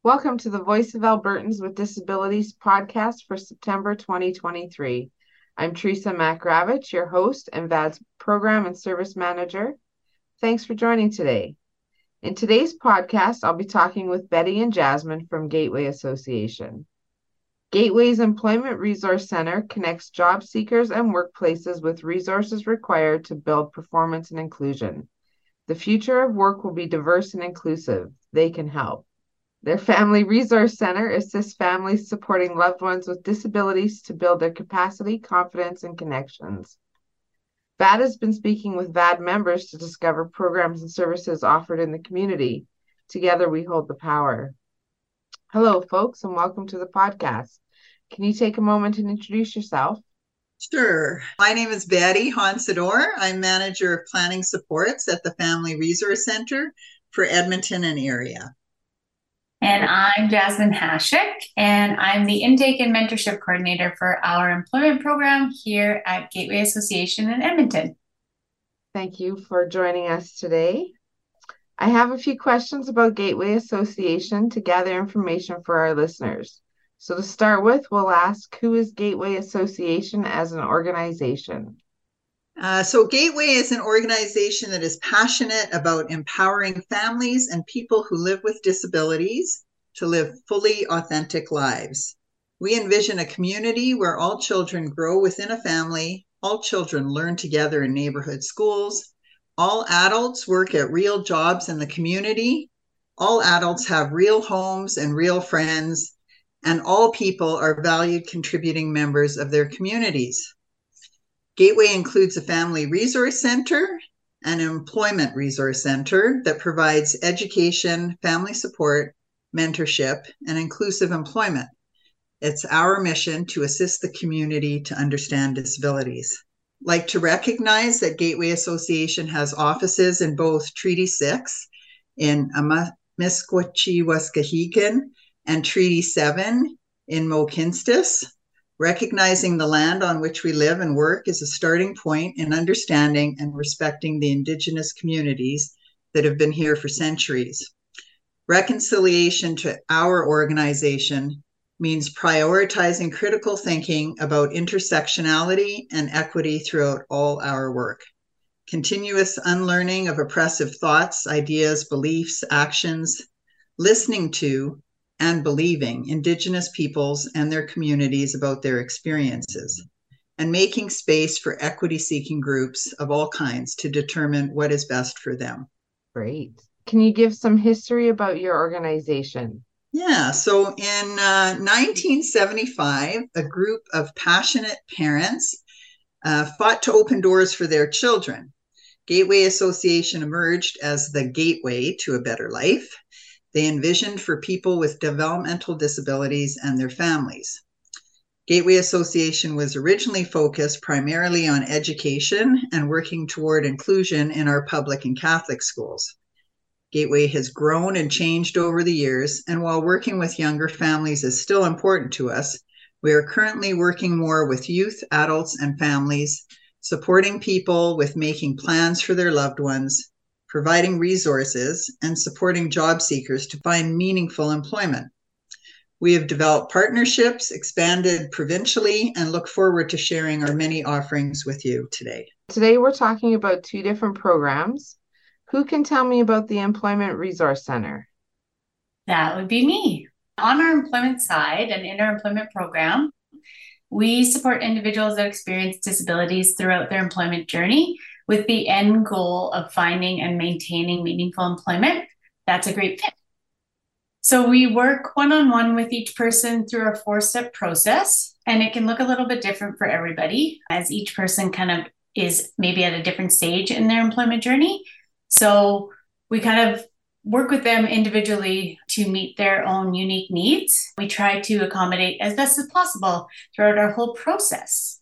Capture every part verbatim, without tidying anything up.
Welcome to the Voice of Albertans with Disabilities podcast for September twenty twenty-three. I'm Teresa Makravich, your host and V A D's Program and Service Manager. Thanks for joining today. In today's podcast, I'll be talking with Betty and Jasmine from Gateway Association. Gateway's Employment Resource Center connects job seekers and workplaces with resources required to build performance and inclusion. The future of work will be diverse and inclusive. They can help. Their Family Resource Center assists families supporting loved ones with disabilities to build their capacity, confidence, and connections. V A D has been speaking with V A D members to discover programs and services offered in the community. Together, we hold the power. Hello, folks, and welcome to the podcast. Can you take a moment and introduce yourself? Sure. My name is Betty Honsador. I'm Manager of Planning Supports at the Family Resource Center for Edmonton and area. And I'm Jasmine Hashik, and I'm the Intake and Mentorship Coordinator for our employment program here at Gateway Association in Edmonton. Thank you for joining us today. I have a few questions about Gateway Association to gather information for our listeners. So to start with, we'll ask, who is Gateway Association as an organization? Uh, so Gateway is an organization that is passionate about empowering families and people who live with disabilities to live fully authentic lives. We envision a community where all children grow within a family, all children learn together in neighborhood schools, all adults work at real jobs in the community, all adults have real homes and real friends, and all people are valued contributing members of their communities. Gateway includes a family resource center and an employment resource center that provides education, family support, mentorship, and inclusive employment. It's our mission to assist the community to understand disabilities. I'd like to recognize that Gateway Association has offices in both Treaty six in Amiskwaciwâskahikan and Treaty seven in Mohkinstsis. Recognizing the land on which we live and work is a starting point in understanding and respecting the Indigenous communities that have been here for centuries. Reconciliation to our organization means prioritizing critical thinking about intersectionality and equity throughout all our work. Continuous unlearning of oppressive thoughts, ideas, beliefs, actions, listening to and believing Indigenous peoples and their communities about their experiences, and making space for equity-seeking groups of all kinds to determine what is best for them. Great. Can you give some history about your organization? Yeah, so in uh, nineteen seventy-five, a group of passionate parents uh, fought to open doors for their children. Gateway Association emerged as the gateway to a better life. They envisioned for people with developmental disabilities and their families. Gateway Association was originally focused primarily on education and working toward inclusion in our public and Catholic schools. Gateway has grown and changed over the years, and while working with younger families is still important to us, we are currently working more with youth, adults, and families, supporting people with making plans for their loved ones, providing resources, and supporting job seekers to find meaningful employment. We have developed partnerships, expanded provincially, and look forward to sharing our many offerings with you today. Today, we're talking about two different programs. Who can tell me about the Employment Resource Center? That would be me. On our employment side and in our employment program, we support individuals that experience disabilities throughout their employment journey with the end goal of finding and maintaining meaningful employment. That's a great fit. So we work one-on-one with each person through our four-step process, and it can look a little bit different for everybody as each person kind of is maybe at a different stage in their employment journey. So we kind of work with them individually to meet their own unique needs. We try to accommodate as best as possible throughout our whole process.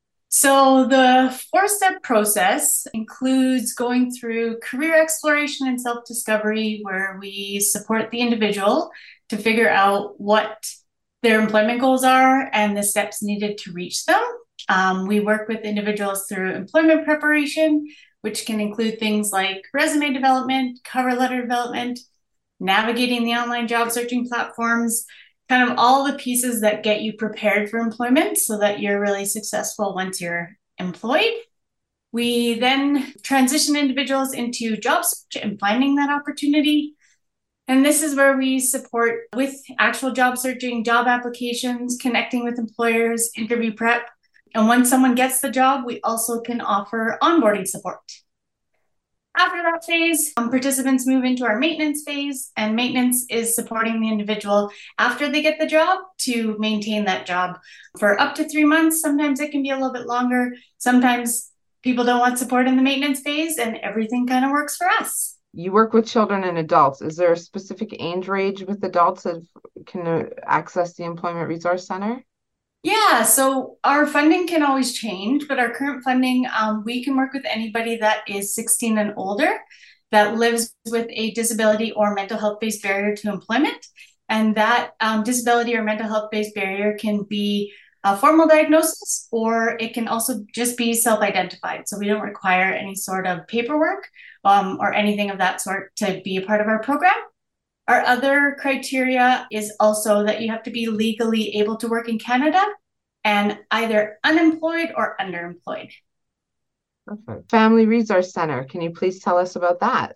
So the four-step process includes going through career exploration and self-discovery, where we support the individual to figure out what their employment goals are and the steps needed to reach them. Um, we work with individuals through employment preparation, which can include things like resume development, cover letter development, navigating the online job searching platforms, kind of all the pieces that get you prepared for employment so that you're really successful once you're employed. We then transition individuals into job search and finding that opportunity. And this is where we support with actual job searching, job applications, connecting with employers, interview prep. And once someone gets the job, we also can offer onboarding support. After that phase, um, participants move into our maintenance phase, and maintenance is supporting the individual after they get the job to maintain that job for up to three months. Sometimes it can be a little bit longer. Sometimes people don't want support in the maintenance phase, and everything kind of works for us. You work with children and adults. Is there a specific age range with adults that can access the Employment Resource Center? Yeah, so our funding can always change, but our current funding, um, we can work with anybody that is sixteen and older that lives with a disability or mental health-based barrier to employment. And that um, disability or mental health-based barrier can be a formal diagnosis, or it can also just be self-identified. So we don't require any sort of paperwork um, or anything of that sort to be a part of our program. Our other criteria is also that you have to be legally able to work in Canada and either unemployed or underemployed. Perfect. Family Resource Center, can you please tell us about that?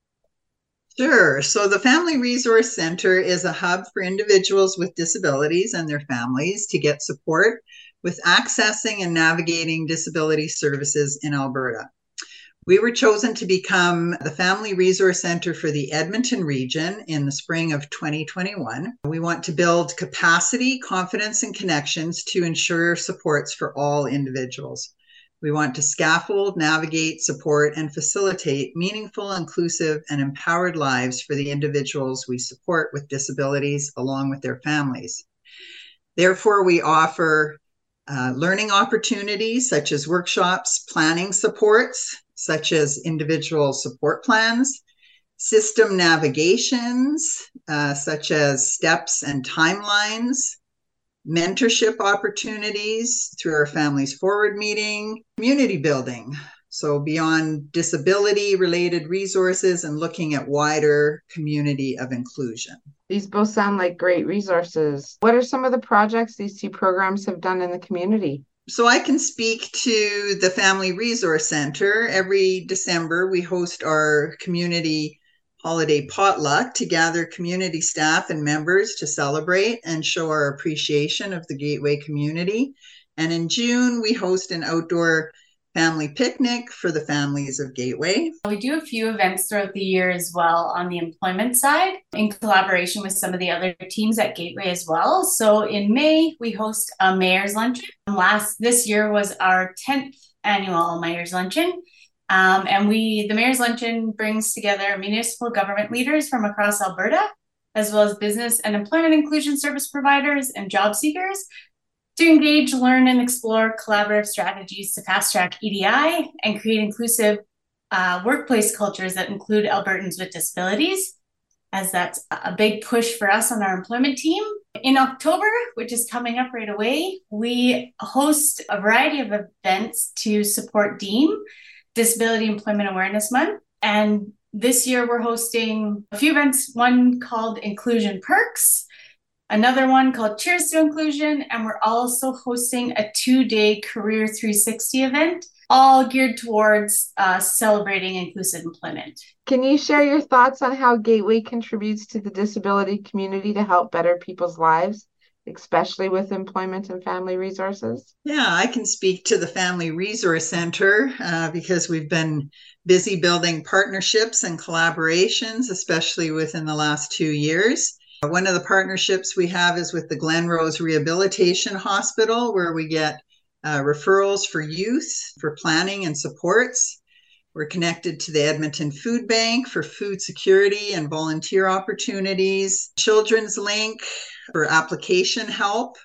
Sure. So the Family Resource Center is a hub for individuals with disabilities and their families to get support with accessing and navigating disability services in Alberta. We were chosen to become the Family Resource Center for the Edmonton region in the spring of twenty twenty-one. We want to build capacity, confidence, and connections to ensure supports for all individuals. We want to scaffold, navigate, support, and facilitate meaningful, inclusive, and empowered lives for the individuals we support with disabilities along with their families. Therefore, we offer uh, learning opportunities such as workshops, planning supports, such as individual support plans, system navigations, uh, such as steps and timelines, mentorship opportunities through our Families Forward meeting, community building. So beyond disability-related resources and looking at wider community of inclusion. These both sound like great resources. What are some of the projects these two programs have done in the community? So I can speak to the Family Resource Center. Every December, we host our community holiday potluck to gather community staff and members to celebrate and show our appreciation of the Gateway community. And in June, we host an outdoor family picnic for the families of Gateway. We do a few events throughout the year as well on the employment side in collaboration with some of the other teams at Gateway as well. So in May, we host a Mayor's Luncheon. Last This year was our tenth annual Mayor's Luncheon. Um, and we, the Mayor's Luncheon brings together municipal government leaders from across Alberta, as well as business and employment inclusion service providers and job seekers to engage, learn, and explore collaborative strategies to fast-track E D I and create inclusive uh, workplace cultures that include Albertans with disabilities, as that's a big push for us on our employment team. In October, which is coming up right away, we host a variety of events to support D E A M, Disability Employment Awareness Month. And this year we're hosting a few events, one called Inclusion Perks, another one called Cheers to Inclusion, and we're also hosting a two-day Career three sixty event, all geared towards uh, celebrating inclusive employment. Can you share your thoughts on how Gateway contributes to the disability community to help better people's lives, especially with employment and family resources? Yeah, I can speak to the Family Resource Center uh, because we've been busy building partnerships and collaborations, especially within the last two years. One of the partnerships we have is with the Glenrose Rehabilitation Hospital, where we get uh, referrals for youth, for planning and supports. We're connected to the Edmonton Food Bank for food security and volunteer opportunities. Children's Link for application help.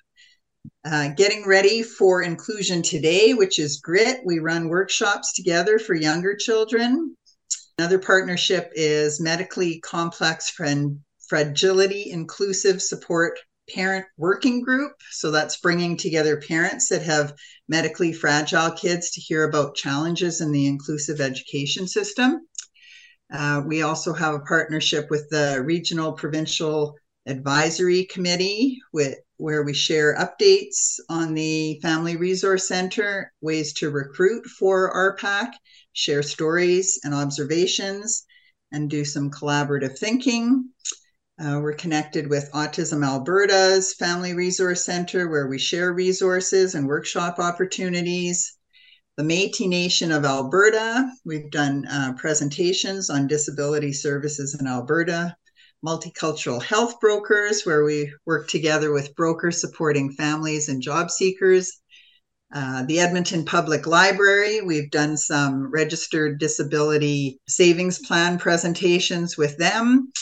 Uh, getting ready for Inclusion Today, which is GRIT. We run workshops together for younger children. Another partnership is Medically Complex Friend Fragility Inclusive Support Parent Working Group. So that's bringing together parents that have medically fragile kids to hear about challenges in the inclusive education system. Uh, we also have a partnership with the Regional Provincial Advisory Committee with, where we share updates on the Family Resource Center, ways to recruit for R PAC, share stories and observations, and do some collaborative thinking. Uh, we're connected with Autism Alberta's Family Resource Center, where we share resources and workshop opportunities. The Métis Nation of Alberta, we've done uh, presentations on disability services in Alberta. Multicultural Health Brokers, where we work together with brokers supporting families and job seekers. Uh, the Edmonton Public Library, we've done some registered disability savings plan presentations with them.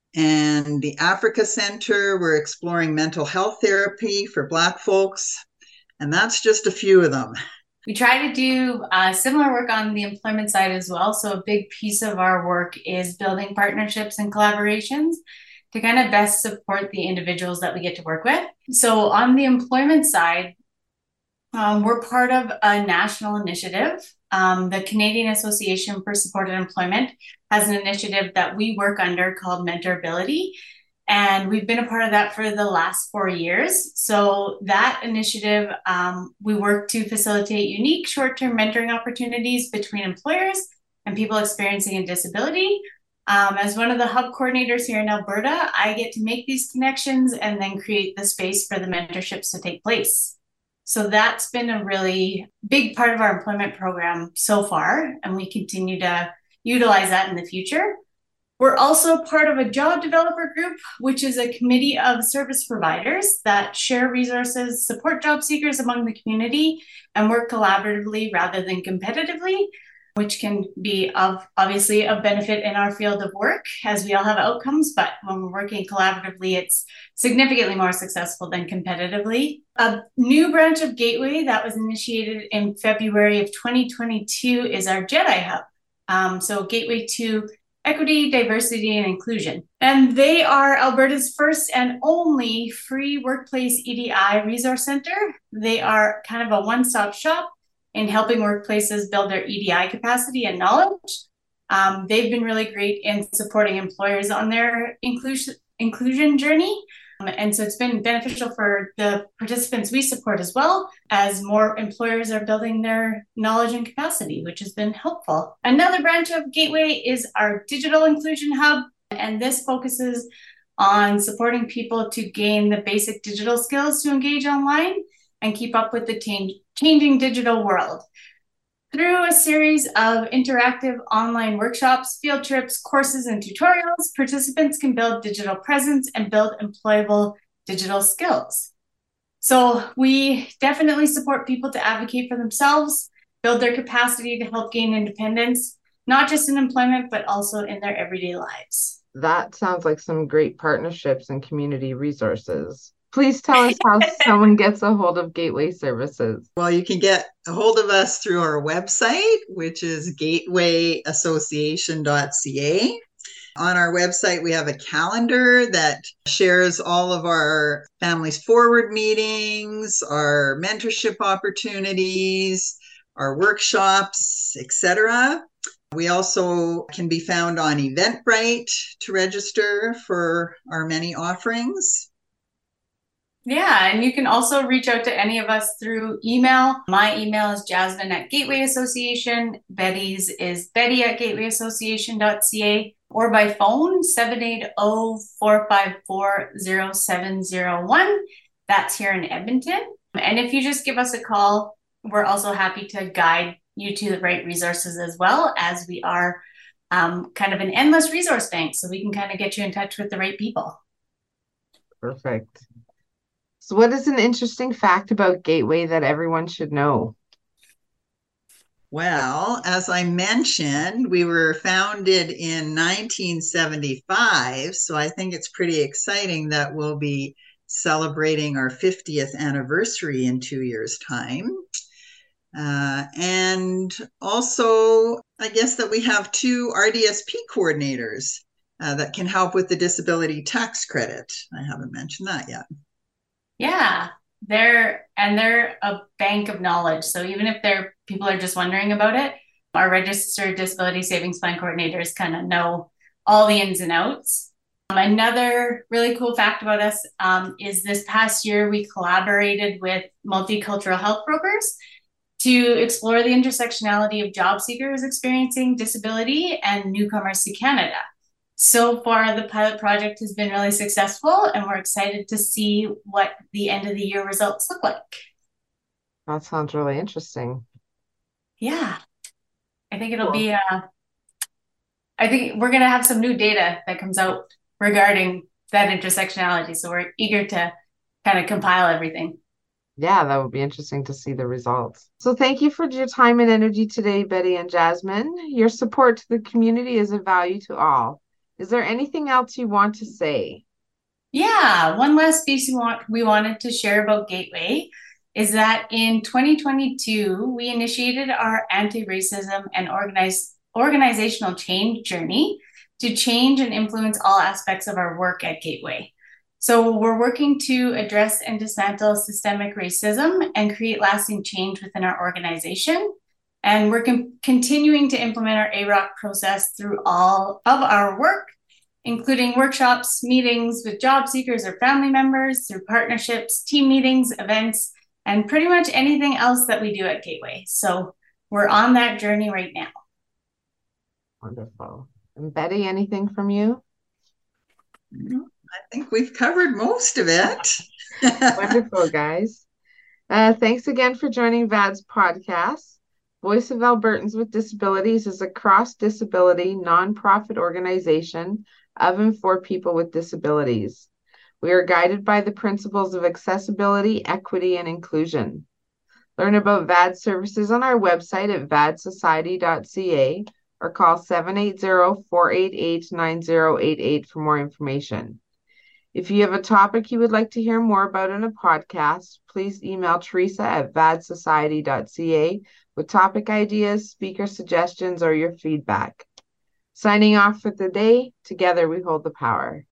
And the Africa Center, we're exploring mental health therapy for Black folks. And that's just a few of them. We try to do uh, similar work on the employment side as well. So a big piece of our work is building partnerships and collaborations to kind of best support the individuals that we get to work with. So on the employment side, um, we're part of a national initiative. Um, the Canadian Association for Supported Employment has an initiative that we work under called Mentorability. And we've been a part of that for the last four years. So that initiative, um, we work to facilitate unique short-term mentoring opportunities between employers and people experiencing a disability. Um, as one of the hub coordinators here in Alberta, I get to make these connections and then create the space for the mentorships to take place. So that's been a really big part of our employment program so far, and we continue to utilize that in the future. We're also part of a job developer group, which is a committee of service providers that share resources, support job seekers among the community, and work collaboratively rather than competitively, which can be of obviously of benefit in our field of work as we all have outcomes, but when we're working collaboratively, it's significantly more successful than competitively. A new branch of Gateway that was initiated in February of twenty twenty-two is our Jedi Hub. Um, so Gateway to Equity, Diversity, and Inclusion. And they are Alberta's first and only free workplace E D I resource center. They are kind of a one-stop shop in helping workplaces build their E D I capacity and knowledge. Um, they've been really great in supporting employers on their inclusion, inclusion journey. Um, and so it's been beneficial for the participants we support as well, as more employers are building their knowledge and capacity, which has been helpful. Another branch of Gateway is our Digital Inclusion Hub, and this focuses on supporting people to gain the basic digital skills to engage online and keep up with the change, changing digital world. Through a series of interactive online workshops, field trips, courses, and tutorials, participants can build digital presence and build employable digital skills. So we definitely support people to advocate for themselves, build their capacity to help gain independence, not just in employment, but also in their everyday lives. That sounds like some great partnerships and community resources. Please tell us how someone gets a hold of Gateway Services. Well, you can get a hold of us through our website, which is gateway association dot c a. On our website, we have a calendar that shares all of our Families Forward meetings, our mentorship opportunities, our workshops, et cetera. We also can be found on Eventbrite to register for our many offerings. Yeah, and you can also reach out to any of us through email. My email is Jasmine at Gateway Association. Betty's is Betty at gateway association dot c a, or by phone, seven eight zero, four five four, zero seven zero one. That's here in Edmonton. And if you just give us a call, we're also happy to guide you to the right resources as well, as we are um, kind of an endless resource bank, so we can kind of get you in touch with the right people. Perfect. So what is an interesting fact about Gateway that everyone should know? Well, as I mentioned, we were founded in nineteen seventy-five, so I think it's pretty exciting that we'll be celebrating our fiftieth anniversary in two years' time. Uh, and also, I guess that we have two R D S P coordinators uh, that can help with the disability tax credit. I haven't mentioned that yet. Yeah, they're and they're a bank of knowledge. So even if they're people are just wondering about it, Our registered disability savings plan coordinators kind of know all the ins and outs. Um, another really cool fact about us um, is this past year we collaborated with multicultural health brokers to explore the intersectionality of job seekers experiencing disability and newcomers to Canada. So far, the pilot project has been really successful, and we're excited to see what the end of the year results look like. That sounds really interesting. Yeah, I think it'll Cool. be, uh, I think we're going to have some new data that comes out regarding that intersectionality. So we're eager to kind of compile everything. Yeah, that would be interesting to see the results. So thank you for your time and energy today, Betty and Jasmine. Your support to the community is a value to all. Is there anything else you want to say? Yeah, one last piece we want we wanted to share about Gateway is that in twenty twenty-two, we initiated our anti-racism and organized organizational change journey to change and influence all aspects of our work at Gateway. So we're working to address and dismantle systemic racism and create lasting change within our organization. And we're con- continuing to implement our A R O C process through all of our work, including workshops, meetings with job seekers or family members, through partnerships, team meetings, events, and pretty much anything else that we do at Gateway. So we're on that journey right now. Wonderful. And Betty, anything from you? I think we've covered most of it. Wonderful, guys. Uh, thanks again for joining V A D's podcast. Voice of Albertans with Disabilities is a cross-disability nonprofit organization of and for people with disabilities. We are guided by the principles of accessibility, equity, and inclusion. Learn about V A D services on our website at vad society dot c a or call seven eight zero, four eight eight, nine zero eight eight for more information. If you have a topic you would like to hear more about in a podcast, please email Teresa at vad society dot c a with topic ideas, speaker suggestions, or your feedback. Signing off for the day, together we hold the power.